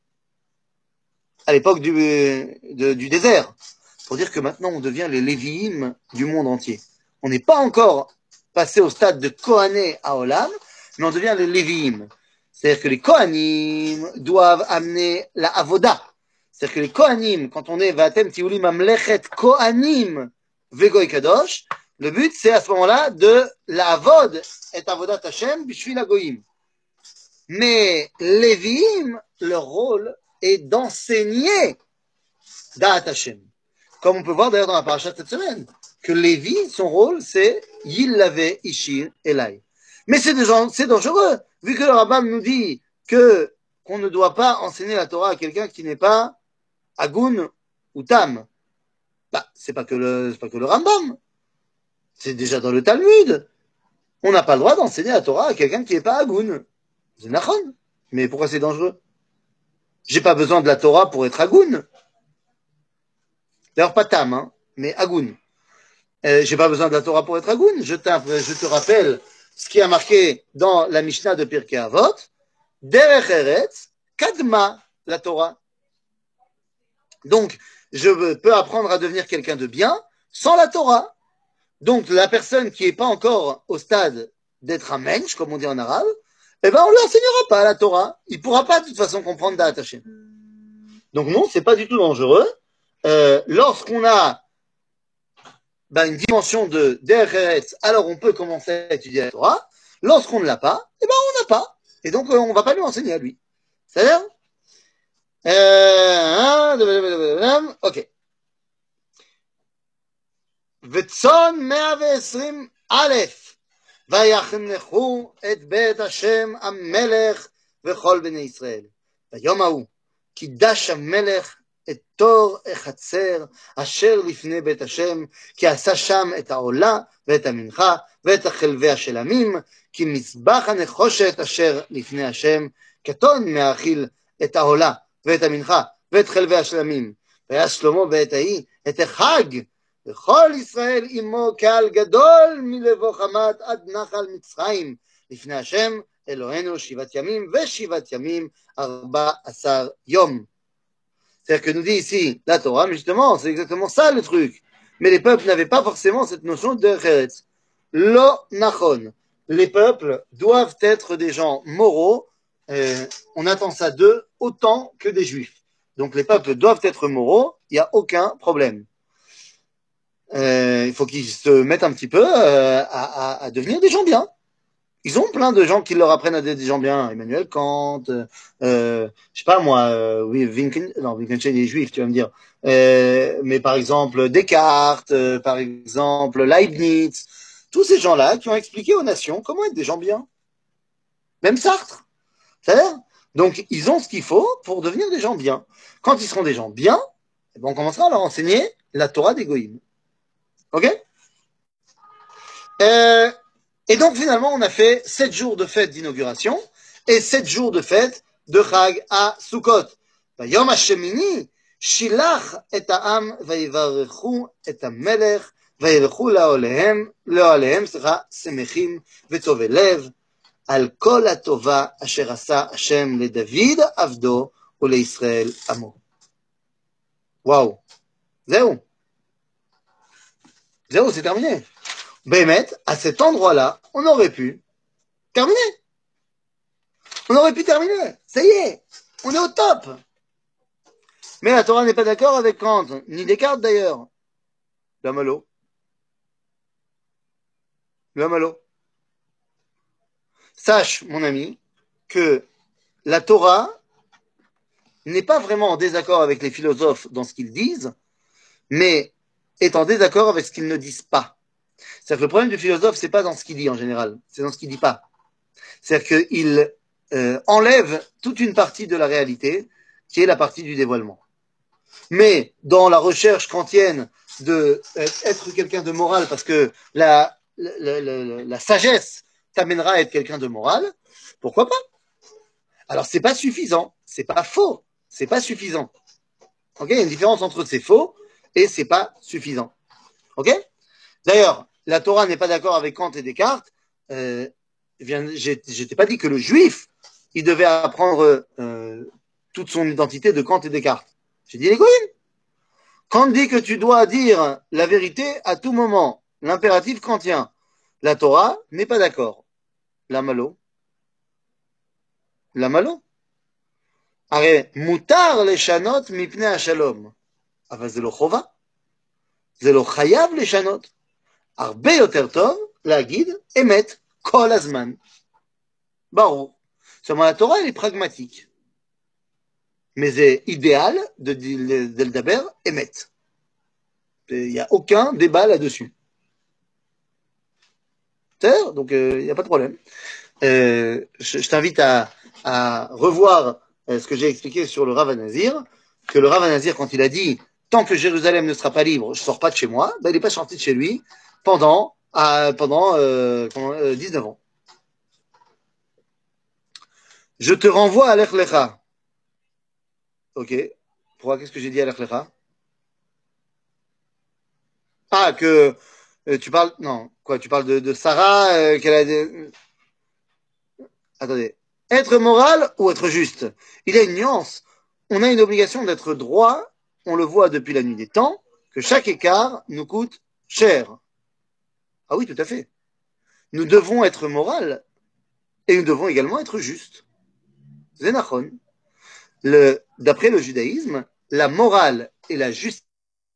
à l'époque du, de, du désert. Pour dire que maintenant on devient les Lévi'im du monde entier. On n'est pas encore passé au stade de Kohané à Olam, mais on devient les Lévi'im. C'est-à-dire que les Kohanim doivent amener la Avoda. C'est-à-dire que les Kohanim, quand on est Vatem Tiulim Amlechet Kohanim Vegoy Kadosh, le but c'est à ce moment-là de la Avod et Avodat Hashem Bishvil Agoyim. Mais Lévi'im, leur rôle est d'enseigner Da'at Hashem. Comme on peut voir d'ailleurs dans la paracha de cette semaine, que Lévi, son rôle, c'est Yillave Ishir Elai. Mais c'est, c'est dangereux, vu que le Rambam nous dit que qu'on ne doit pas enseigner la Torah à quelqu'un qui n'est pas Agun ou Tam. Bah, c'est pas que le, c'est pas que le Rambam. C'est déjà dans le Talmud. On n'a pas le droit d'enseigner la Torah à quelqu'un qui n'est pas Agun. C'est Nachon. Mais pourquoi c'est dangereux? J'ai pas besoin de la Torah pour être Agun. D'ailleurs, pas Tam, hein, mais Agun. Euh, j'ai pas besoin de la Torah pour être Agun. Je, je te rappelle ce qui a marqué dans la Mishnah de Pirkei Avot. Derech Eretz, Kadma, la Torah. Donc, je peux apprendre à devenir quelqu'un de bien sans la Torah. Donc, la personne qui n'est pas encore au stade d'être un mensch, comme on dit en arabe, eh ben, on ne lui enseignera pas la Torah. Il ne pourra pas, de toute façon, comprendre Da'at Hashem. Donc, non, c'est pas du tout dangereux. Euh, lorsqu'on a ben, une dimension de Derech Eretz, alors on peut commencer à étudier la Torah. Lorsqu'on ne l'a pas, eh ben, on n'a pas. Et donc, euh, on ne va pas lui enseigner à lui. C'est-à-dire euh, ok. וצאן מאה ועשרים א' ויחנכו את בית השם המלך וכל בני ישראל. ביום ההוא קידש המלך את תור החצר אשר לפני בית השם, כי עשה שם את העולה ואת המנחה ואת החלבי השלמים, כי מזבח הנחושת אשר לפני השם קטון מהאכיל את העולה ואת המנחה ואת חלבי השלמים. והיה שלמה בעת ההיא את החג וכל ישראל עמו קהל גדול מלבוא חמת עד נחל מצרים לפני השם אלוהינו שבעת ימים ושבעת ימים ארבע עשר יום. C'est-à-dire que nous dit ici la Torah, mais justement, c'est exactement ça le truc. Mais les peuples n'avaient pas forcément cette notion de Eretz. Lo nachon. les peuples doivent être des gens moraux. Euh, on attend ça d'eux autant que des juifs. Donc les peuples doivent être moraux, il n'y a aucun problème. Euh, il faut qu'ils se mettent un petit peu euh, à, à, à devenir des gens bien. Ils ont plein de gens qui leur apprennent à être des gens bien. Emmanuel Kant, euh, je sais pas moi, euh, oui, Wittgenstein, non, Wittgenstein est juif, tu vas me dire. Euh, mais par exemple Descartes, euh, par exemple Leibniz, tous ces gens-là qui ont expliqué aux nations comment être des gens bien. Même Sartre, c'est-à-dire. Donc ils ont ce qu'il faut pour devenir des gens bien. Quand ils seront des gens bien, eh ben, on commencera à leur enseigner la Torah des Goïms. Ok? Euh, et donc finalement, on a fait sept jours de fête d'inauguration et sept jours de fête de Chag à Sukkot. ביום השמיני שילח את העם ויברכו את המלך וילכו לאוהליהם, לאוהליהם, סליחה, שמחים וטובי לב על כל הטובה אשר עשה השם לדוד עבדו ולישראל עמו. וואו, זהו, זהו, c'est terminé. Bémet, à cet endroit-là, on aurait pu terminer. On aurait pu terminer. Ça y est, on est au top. Mais la Torah n'est pas d'accord avec Kant, ni Descartes d'ailleurs. Le malo. Le malo. Sache, mon ami, que la Torah n'est pas vraiment en désaccord avec les philosophes dans ce qu'ils disent, mais est en désaccord avec ce qu'ils ne disent pas. C'est-à-dire que le problème du philosophe, c'est pas dans ce qu'il dit en général, c'est dans ce qu'il dit pas. C'est-à-dire qu'il euh, enlève toute une partie de la réalité, qui est la partie du dévoilement. Mais dans la recherche kantienne de euh, être quelqu'un de moral, parce que la, la, la, la sagesse t'amènera à être quelqu'un de moral, pourquoi pas? Alors c'est pas suffisant, c'est pas faux, c'est pas suffisant. Ok, il y a une différence entre c'est faux et c'est pas suffisant. Ok? D'ailleurs, la Torah n'est pas d'accord avec Kant et Descartes. Euh, je t'ai pas dit que le juif, il devait apprendre euh, toute son identité de Kant et Descartes. J'ai dit les goïms. Kant dit que tu dois dire la vérité à tout moment, l'impératif kantien. La Torah n'est pas d'accord. La malo. La malo. הרי מותר לשנות מפני השלום, אבל זה לא חובה, זה לא חייב לשנות. הרבה יותר טוב להגיד אמת כל הזמן. ברור. Seulement la Torah, elle est pragmatique. Mais c'est idéal de, de, de le daber émet. Il n'y a aucun débat là-dessus. C'est-à-dire, donc il euh, n'y a pas de problème. Euh, je, je t'invite à, à revoir euh, ce que j'ai expliqué sur le Rav Nazir, que le Rav Nazir, quand il a dit tant que Jérusalem ne sera pas libre, je ne sors pas de chez moi, ben, il n'est pas sorti de chez lui pendant, euh, pendant, euh, pendant euh, dix-neuf ans. Je te renvoie à l'Echlecha. Ok. Pourquoi? Qu'est-ce que j'ai dit à l'Echlecha? Ah, que euh, tu parles. Non, quoi? Tu parles de, de Sarah, euh, qu'elle a. Des... Attendez. Être moral ou être juste? Il y a une nuance. On a une obligation d'être droit. On le voit depuis la nuit des temps, que chaque écart nous coûte cher. Ah oui, tout à fait. Nous devons être moral et nous devons également être justes. Zénachon. Le, d'après le judaïsme, la morale et la justice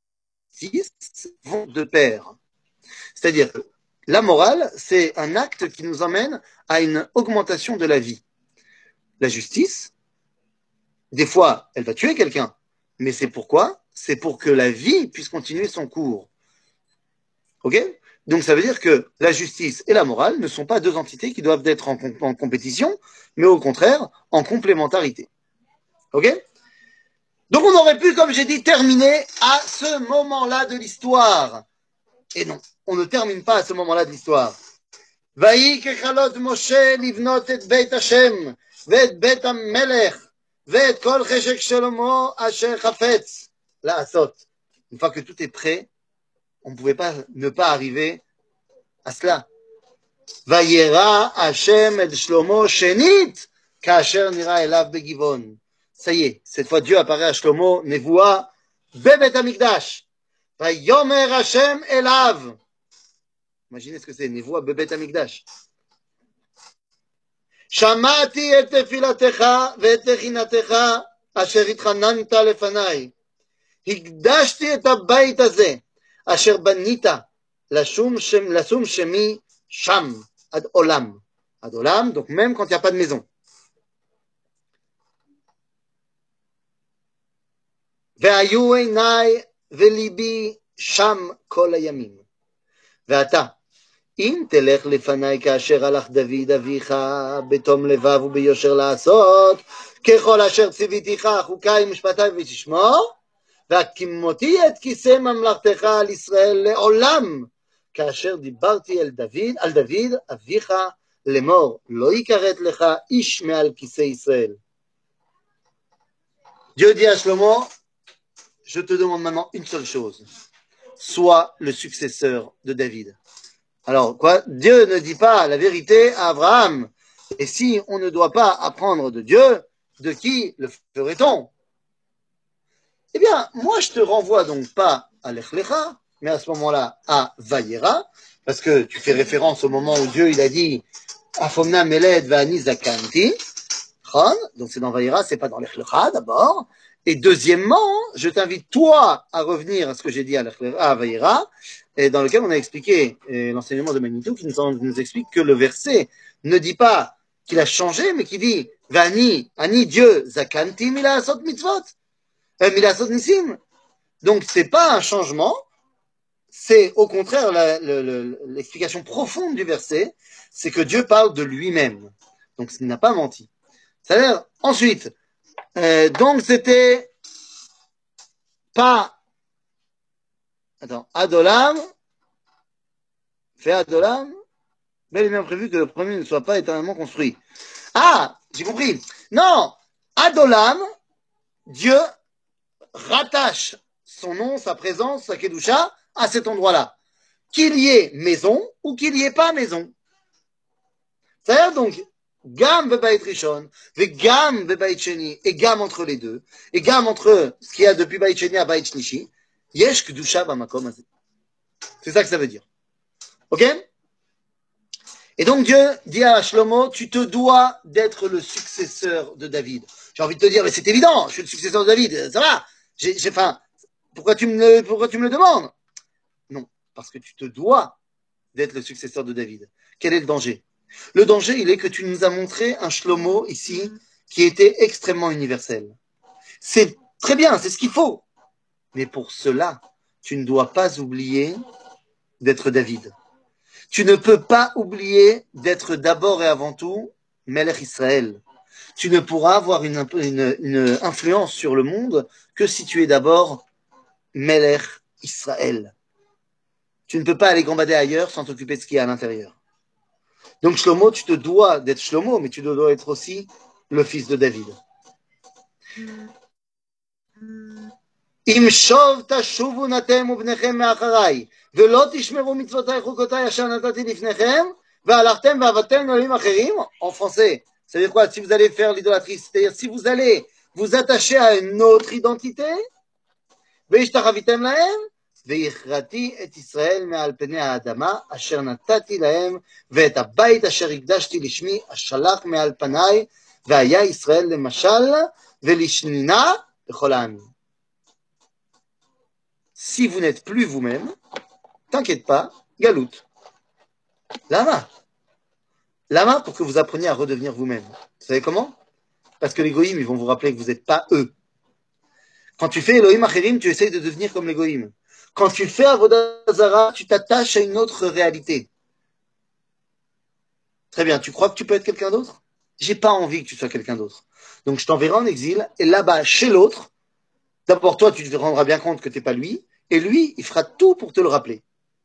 vont de pair. C'est-à-dire que la morale, c'est un acte qui nous emmène à une augmentation de la vie. La justice, des fois, elle va tuer quelqu'un, mais c'est pourquoi? C'est pour que la vie puisse continuer son cours. Ok? Donc ça veut dire que la justice et la morale ne sont pas deux entités qui doivent être en, en compétition, mais au contraire en complémentarité. Ok? Donc on aurait pu, comme j'ai dit, terminer à ce moment-là de l'histoire. Et non, on ne termine pas à ce moment-là de l'histoire. ויהי ככלות משה לבנות את בית השם ואת בית המלך ואת כל חשק שלמה אשר חפץ לעשות. Une fois que tout est prêt, on ne pouvait pas ne pas arriver à cela. וירא השם את שלמה שנית כאשר נראה אליו בגבעון. Ça y est, cette fois Dieu apparaît à Shlomo, Nevoua, בבית המקדש. ויאמר השם אליו. Imaginez ce que c'est, Nevoua, בבית המקדש. שמעתי את תפילתך ואת תחינתך אשר התחננת לפניי. הקדשתי את הבית הזה אשר בנית לשום, שם, לשום שמי שם עד עולם. עד עולם, donc même quand il n'y a pas de maison. והיו עיניי וליבי שם כל הימים. ואתה, אם תלך לפניי כאשר הלך דוד אביך בתום לבב וביושר לעשות, ככל אשר ציוויתיך חוקיי ומשפטיי ותשמור, והקימותי את כיסא ממלכתך על ישראל לעולם, כאשר דיברתי אל דוד, על דוד אביך לאמור, לא יכרת לך איש מעל כיסא ישראל. Dieu dit à Shlomo, je te demande maintenant une seule chose, sois le successeur de David. Alors, quoi? Dieu ne dit pas la vérité à Abraham. Et si on ne doit pas apprendre de Dieu, de qui le ferait-on? Eh bien, moi, je te renvoie donc pas à Lech Lecha, mais à ce moment-là, à Vayera, parce que tu fais référence au moment où Dieu, il a dit Afomna Meled Va'ani Zakanti. Donc c'est dans Vayera, c'est pas dans Lech Lecha d'abord. Et deuxièmement, je t'invite toi à revenir à ce que j'ai dit à, à Vayera, et dans lequel on a expliqué l'enseignement de Manitou, qui nous, nous explique que le verset ne dit pas qu'il a changé, mais qui dit Vani, Ani Dieu, Zakanti Milasot Mitzvot, euh, Milasot Nisim. Donc c'est pas un changement, c'est au contraire la, la, la, l'explication profonde du verset, c'est que Dieu parle de lui-même. Donc il n'a pas menti. C'est-à-dire, ensuite, euh, donc c'était pas attends, Adolam fait Adolam, mais il est bien prévu que le premier ne soit pas éternellement construit. Ah, j'ai compris. Non, Adolam, Dieu rattache son nom, sa présence, sa Kedusha à cet endroit-là. Qu'il y ait maison ou qu'il n'y ait pas maison. C'est-à-dire donc, Gam Bebaït Rishon, et Gam Bebaït Sheni, et Gam entre les deux, et Gam entre ce qu'il y a depuis Baït Sheni à Baït Shlishi, Yesh Kedusha Bamakom Azeh. C'est ça que ça veut dire. Ok? Et donc Dieu dit à Shlomo, tu te dois d'être le successeur de David. J'ai envie de te dire, mais c'est évident, je suis le successeur de David, ça va. J'ai, j'ai, enfin, pourquoi tu me le, pourquoi tu me le demandes? Non, parce que tu te dois d'être le successeur de David. Quel est le danger? Le danger, il est que tu nous as montré un Shlomo ici qui était extrêmement universel. C'est très bien, c'est ce qu'il faut. Mais pour cela, tu ne dois pas oublier d'être David. Tu ne peux pas oublier d'être d'abord et avant tout Melech Israël. Tu ne pourras avoir une, une, une influence sur le monde que si tu es d'abord Melech Israël. Tu ne peux pas aller gambader ailleurs sans t'occuper de ce qu'il y a à l'intérieur. Donc Shlomo, tu te dois d'être Shlomo, mais tu dois être aussi le fils de David. אם שוב תשובו נתם ובניכם מאחריי, ולא תשמרו מצוותיי חוקותיי אשר נתתי לפניכם, והלכתם ועבדתם אלוהים אחרים, en français, ça veut dire quoi? Si vous allez faire l'idolâtrie, c'est-à-dire si vous allez vous attacher à une autre identité, והשתחוויתם להם, והכרתי את ישראל מעל פני האדמה, אשר נתתי להם, ואת הבית אשר הקדשתי לשמי, אשלח מעל פניי, והיה ישראל למשל, ולשנינה בכל העמים. Si vous n'êtes plus vous-même, t'inquiète pas, galoute. Lama. Lama pour que vous appreniez à redevenir vous-même. Vous savez comment? Parce que les goïms, ils vont vous rappeler que vous n'êtes pas eux. Quand tu fais Elohim Acherim, tu essayes de devenir comme les goïms. Quand tu fais Avodah Zara, tu t'attaches à une autre réalité. Très bien, tu crois que tu peux être quelqu'un d'autre? J'ai pas envie que tu sois quelqu'un d'autre. Donc je t'enverrai en exil, et là-bas, chez l'autre, d'abord toi, tu te rendras bien compte que tu n'es pas lui, et lui, il fera tout pour te le rappeler.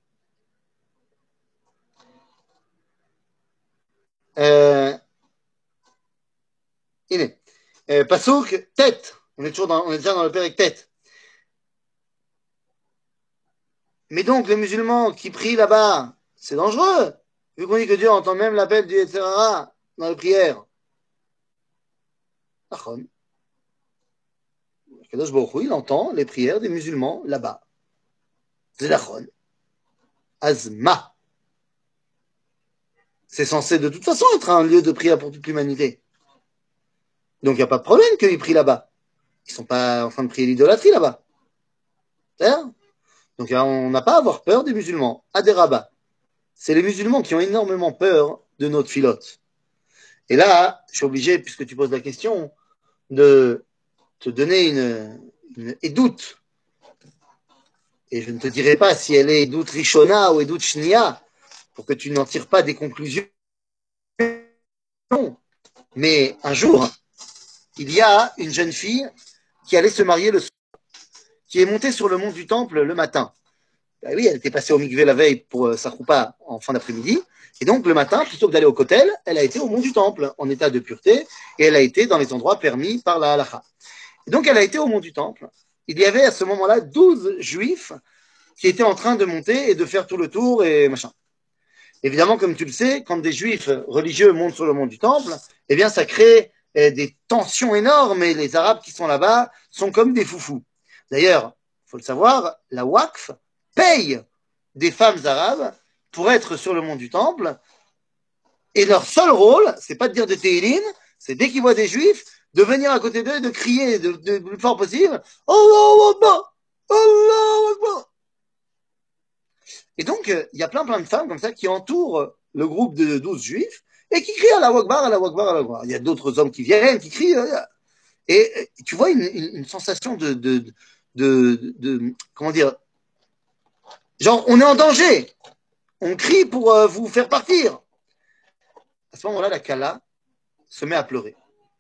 Euh, הנה, פסוק ת', on est toujours dans, on est déjà dans le pérec tête. Mais donc, les musulmans qui prient là-bas, c'est dangereux, vu qu'on dit que Dieu entend même l'appel du Yetzer Hara dans les prières. Achon. Kadosh Baruch Hu, il entend les prières des musulmans là-bas. C'est l'achon. Azma. C'est censé de toute façon être un lieu de prière pour toute l'humanité. Donc il n'y a pas de problème qu'ils prient là-bas. Ils ne sont pas en train de prier l'idolâtrie là-bas. C'est-à-dire Donc on n'a pas à avoir peur des musulmans, à des rabbins. C'est les musulmans qui ont énormément peur de notre filote. Et là, je suis obligé, puisque tu poses la question, de te donner une, une édoute. Et je ne te dirai pas si elle est édoute Rishona ou édoute Shnia, pour que tu n'en tires pas des conclusions. Mais un jour, il y a une jeune fille qui allait se marier le soir, qui est montée sur le mont du temple le matin. Ben oui, elle était passée au mikvé la veille pour euh, sa choupa en fin d'après-midi. Et donc, le matin, plutôt que d'aller au kotel, elle a été au mont du temple en état de pureté et elle a été dans les endroits permis par la halakha. Et donc, elle a été au mont du temple. Il y avait à ce moment-là douze juifs qui étaient en train de monter et de faire tout le tour et machin. Évidemment, comme tu le sais, quand des juifs religieux montent sur le mont du temple, eh bien, ça crée eh, des tensions énormes et les Arabes qui sont là-bas sont comme des foufous. D'ailleurs, il faut le savoir, la Waqf paye des femmes arabes pour être sur le mont du temple et leur seul rôle, c'est pas de dire de Tehillim, c'est dès qu'ils voient des juifs, de venir à côté d'eux et de crier de, de, de, le plus fort possible Allahu Akbar, Allahu Akbar. Et donc, il euh, y a plein plein de femmes comme ça qui entourent le groupe de douze juifs et qui crient Allahu Akbar, Allahu Akbar, Allahu Akbar. Il y a d'autres hommes qui viennent, qui crient. Euh, et, et tu vois une, une, une sensation de, de, de, de, de, comment dire, genre on est en danger. On crie pour euh, vous faire partir. À ce moment-là, la Kala se met à pleurer.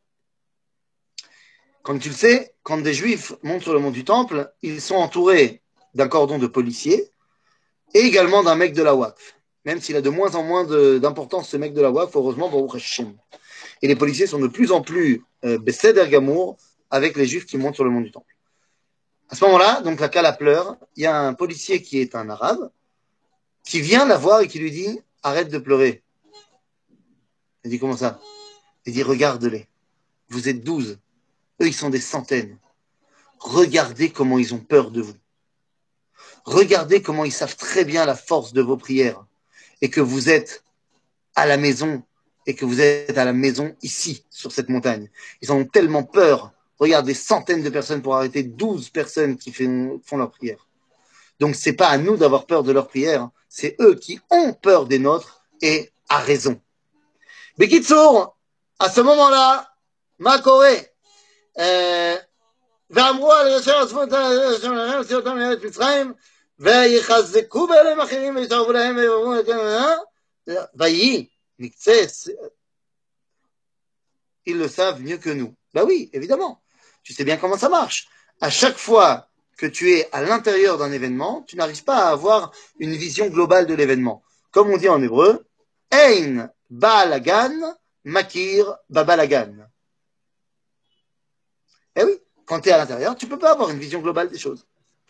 Comme tu le sais, quand des juifs montent sur le mont du temple, ils sont entourés d'un cordon de policiers et également d'un mec de la Waqf. Même s'il a de moins en moins de, d'importance, ce mec de la Waqf, heureusement, Baruch Hashem. Et les policiers sont de plus en plus euh, Besséder Gamour avec les juifs qui montent sur le mont du temple. À ce moment-là, donc la Kala pleure, il y a un policier qui est un arabe, qui vient la voir et qui lui dit « Arrête de pleurer ». Il dit « Comment ça ?» Il dit « Regarde-les, vous êtes douze, eux ils sont des centaines. Regardez comment ils ont peur de vous. Regardez comment ils savent très bien la force de vos prières et que vous êtes à la maison et que vous êtes à la maison ici, sur cette montagne. Ils ont tellement peur. Regarde, des centaines de personnes pour arrêter douze personnes qui font, font leur prière. Donc, c'est pas à nous d'avoir peur de leur prière. C'est eux qui ont peur des nôtres et à raison. Bekitsour, à ce moment-là, Makoré, ואמרו על ישר עזבו את השם לכם, הוציאו אותם מארץ מצרים, ויחזקו באלוהים אחרים ויתערבו להם ויאמרו ויהי מקצה. Ils le savent mieux que nous. Bah oui, évidemment. Tu sais bien comment ça marche. À chaque fois que tu es à l'intérieur d'un événement, tu n'arrives pas à avoir une vision globale de l'événement. Comme on dit en hébreu, Ein balagan makir babalagan. Eh oui, quand tu es à l'intérieur, tu ne peux pas avoir une vision globale des choses.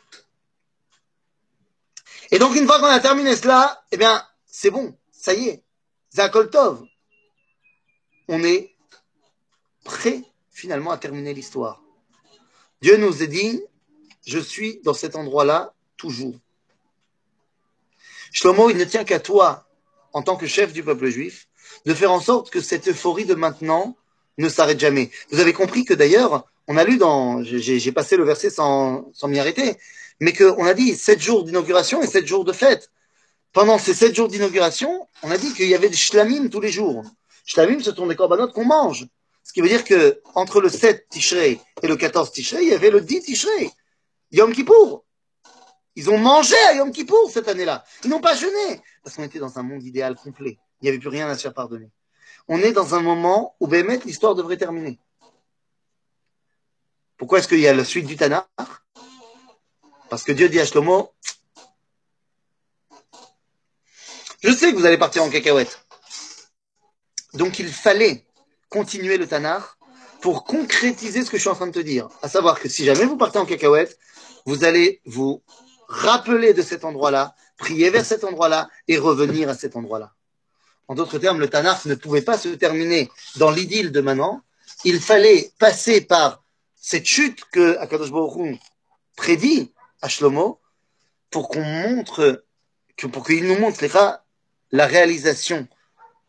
Et donc, une fois qu'on a terminé cela, eh bien, c'est bon, ça y est, Zakol Tov. On est prêt finalement à terminer l'histoire. Dieu nous a dit, je suis dans cet endroit-là toujours. Shlomo, il ne tient qu'à toi, en tant que chef du peuple juif, de faire en sorte que cette euphorie de maintenant ne s'arrête jamais. Vous avez compris que d'ailleurs, on a lu dans, j'ai, j'ai passé le verset sans, sans m'y arrêter, mais qu'on a dit sept jours d'inauguration et sept jours de fête. Pendant ces sept jours d'inauguration, on a dit qu'il y avait des shlamim tous les jours. Shlamim, ce sont des corbanotes qu'on mange. Ce qui veut dire que entre le sept Tishrei et le quatorze Tishrei, il y avait le dix Tishrei, Yom Kippour. Ils ont mangé à Yom Kippour cette année-là. Ils n'ont pas jeûné. Parce qu'on était dans un monde idéal complet. Il n'y avait plus rien à se faire pardonner. On est dans un moment où, Bémet, l'histoire devrait terminer. Pourquoi est-ce qu'il y a la suite du Tanakh? Parce que Dieu dit à Shlomo, je sais que vous allez partir en cacahuète. Donc il fallait continuer le Tanakh pour concrétiser ce que je suis en train de te dire. À savoir que si jamais vous partez en cacahuète, vous allez vous rappeler de cet endroit-là, prier vers cet endroit-là et revenir à cet endroit-là. En d'autres termes, le Tanakh ne pouvait pas se terminer dans l'idylle de maintenant. Il fallait passer par cette chute que Akadosh Baruch Hu prédit à Shlomo pour qu'on montre, que, pour qu'il nous montre la réalisation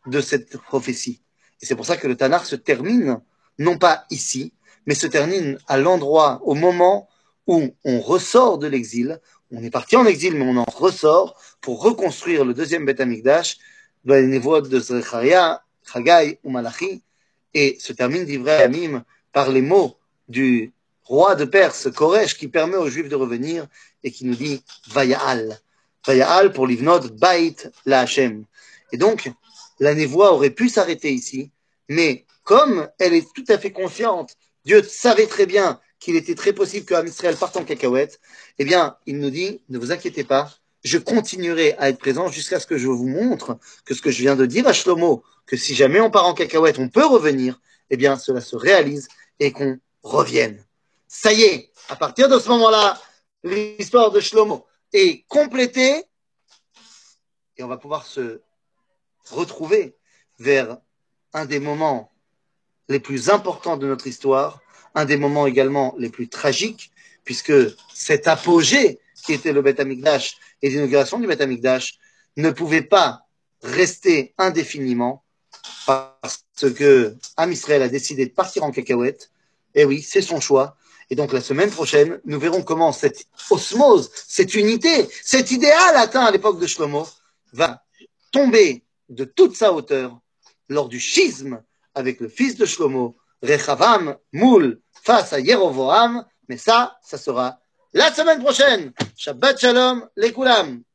de cette prophétie. Et c'est pour ça que le Tanakh se termine, non pas ici, mais se termine à l'endroit, au moment où on ressort de l'exil. On est parti en exil, mais on en ressort pour reconstruire le deuxième Beth Amikdash, dans les névoies de Zecharia, Chagai ou Malachi, et se termine d'Ivrei Amim par les mots du roi de Perse, Koresh, qui permet aux Juifs de revenir et qui nous dit Vaya'al. Vaya'al pour livnot Bait la Hashem. Et donc, la névoie aurait pu s'arrêter ici, mais comme elle est tout à fait consciente, Dieu savait très bien qu'il était très possible que Israël parte en cacahuète, eh bien, il nous dit, ne vous inquiétez pas, je continuerai à être présent jusqu'à ce que je vous montre que ce que je viens de dire à Shlomo, que si jamais on part en cacahuète, on peut revenir, eh bien, cela se réalise et qu'on revienne. Ça y est, à partir de ce moment-là, l'histoire de Shlomo est complétée et on va pouvoir se retrouver vers un des moments les plus importants de notre histoire, un des moments également les plus tragiques, puisque cet apogée qui était le Beth Amikdash et l'inauguration du Beth Amikdash ne pouvait pas rester indéfiniment parce que Am Israël a décidé de partir en cacahuète. Et oui, c'est son choix. Et donc la semaine prochaine, nous verrons comment cette osmose, cette unité, cet idéal atteint à l'époque de Shlomo va tomber de toute sa hauteur lors du schisme avec le fils de Shlomo, Rechavam, Moul, face à Yerovoam. Mais ça, ça sera la semaine prochaine. Shabbat Shalom, les Koulam.